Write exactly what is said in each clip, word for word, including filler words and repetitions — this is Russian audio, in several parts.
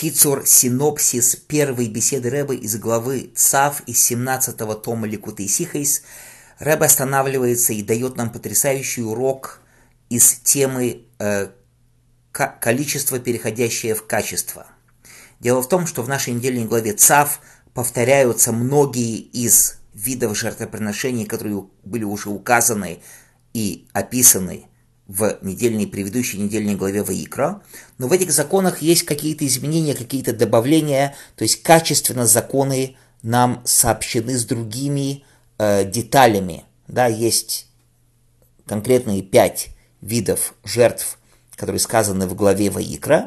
Кицур, синопсис первой беседы Ребе из главы Цав из семнадцатого тома Ликутей Сихейс. Ребе останавливается и дает нам потрясающий урок из темы э, количество, переходящее в качество. Дело в том, что в нашей недельной главе Цав повторяются многие из видов жертвоприношений, которые были уже указаны и описаны в недельной, предыдущей недельной главе Ваикра, но в этих законах есть какие-то изменения, какие-то добавления, то есть качественно законы нам сообщены с другими э, деталями. Да, есть конкретные пять видов жертв, которые сказаны в главе Ваикра,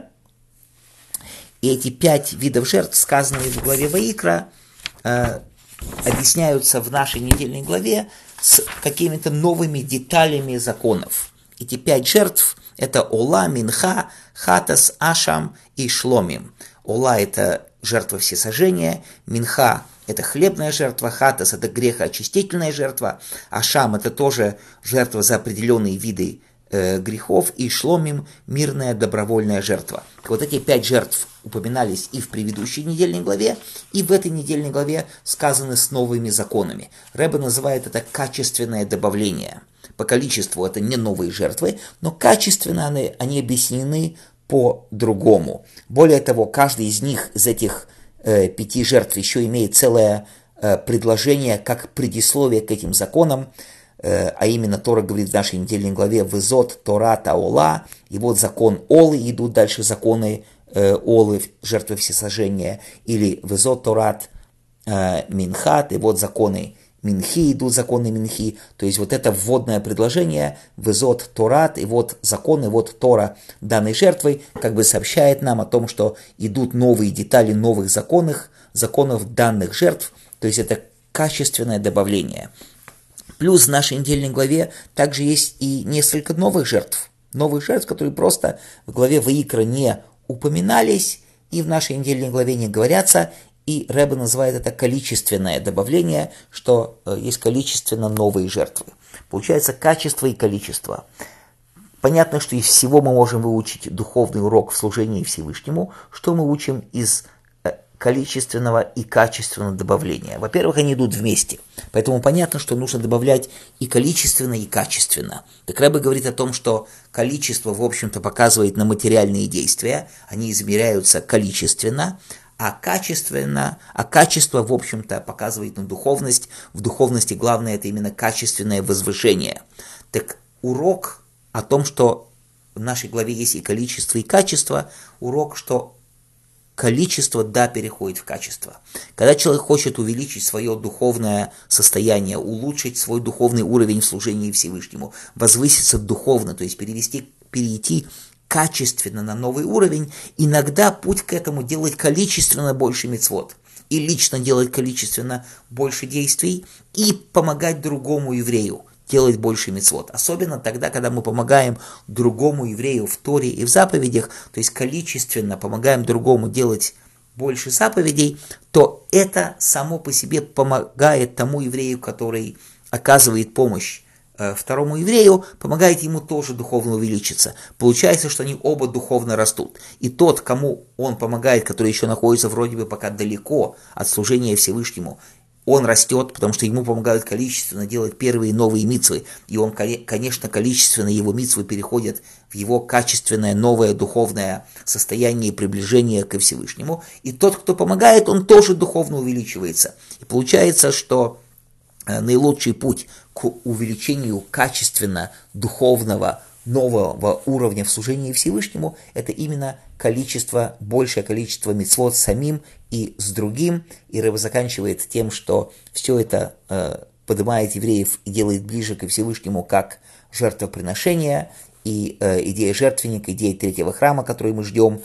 и эти пять видов жертв, сказанные в главе Ваикра, э, объясняются в нашей недельной главе с какими-то новыми деталями законов. Эти пять жертв – это Ола, Минха, Хатас, Ашам и Шломим. Ола – это жертва всесожжения, Минха – это хлебная жертва, Хатас – это грехоочистительная жертва, Ашам – это тоже жертва за определенные виды э, грехов, и Шломим – мирная добровольная жертва. Вот эти пять жертв упоминались и в предыдущей недельной главе, и в этой недельной главе сказаны с новыми законами. Ребе называет это качественное добавление. По количеству это не новые жертвы, но качественно они, они объяснены по-другому. Более того, каждый из них, из этих э, пяти жертв, еще имеет целое э, предложение, как предисловие к этим законам, э, а именно Тора говорит в нашей недельной главе «Везот Тора Таола», и вот закон Олы, идут дальше законы э, Олы, жертвы всесожжения, или «Везот Торат э, Минхат», и вот законы Минхи, идут законы Минхи, то есть вот это вводное предложение, везот Торат, и вот законы, вот Тора данной жертвой, как бы сообщает нам о том, что идут новые детали новых законов, законов данных жертв, то есть это качественное добавление. Плюс в нашей недельной главе также есть и несколько новых жертв, новых жертв, которые просто в главе Ваикра не упоминались и в нашей недельной главе не говорятся. И Ребе называет это количественное добавление, что есть количественно новые жертвы. Получается качество и количество. Понятно, что из всего мы можем выучить духовный урок в служении Всевышнему, что мы учим из количественного и качественного добавления. Во-первых, они идут вместе, поэтому понятно, что нужно добавлять и количественно, и качественно. Так Ребе говорит о том, что количество, в общем-то, показывает на материальные действия, они измеряются количественно, А качественно, а качество, в общем-то, показывает на духовность. В духовности главное это именно качественное возвышение. Так урок о том, что в нашей главе есть и количество, и качество, урок, что количество, да, переходит в качество. Когда человек хочет увеличить свое духовное состояние, улучшить свой духовный уровень в служении Всевышнему, возвыситься духовно, то есть перевести, перейти качественно на новый уровень, иногда путь к этому делать количественно больше мицвот, и лично делать количественно больше действий, и помогать другому еврею делать больше мицвот. Особенно тогда, когда мы помогаем другому еврею в Торе и в заповедях, то есть количественно помогаем другому делать больше заповедей, то это само по себе помогает тому еврею, который оказывает помощь второму еврею, помогает ему тоже духовно увеличиться. Получается, что они оба духовно растут. И тот, кому он помогает, который еще находится вроде бы пока далеко от служения Всевышнему, он растет, потому что ему помогают количественно делать первые новые мицвы. И он, конечно, количественно его мицвы переходят в его качественное новое духовное состояние и приближение ко Всевышнему. И тот, кто помогает, он тоже духовно увеличивается. И получается, что наилучший путь к увеличению качественно духовного нового уровня в служении Всевышнему – это именно количество, большее количество мицвот с самим и с другим. И Ребе заканчивает тем, что все это э, поднимает евреев и делает ближе ко Всевышнему как жертвоприношение, и э, идея жертвенника, идея третьего храма, который мы ждем,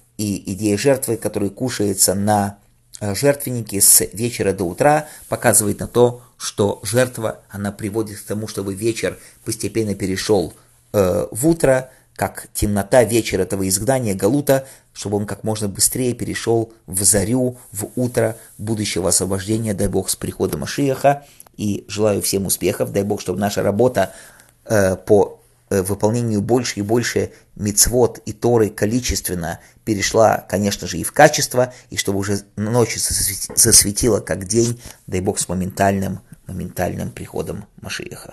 и идея жертвы, которая кушается на жертвенники с вечера до утра, показывает на то, что жертва, она приводит к тому, чтобы вечер постепенно перешел э, в утро, как темнота вечера этого изгнания, галута, чтобы он как можно быстрее перешел в зарю, в утро будущего освобождения, дай Бог, с приходом Машиаха. И желаю всем успехов, дай Бог, чтобы наша работа э, по выполнению больше и больше мицвот и Торы количественно перешла, конечно же, и в качество, и чтобы уже ночь засветила как день, дай Бог, с моментальным, моментальным приходом Машиаха.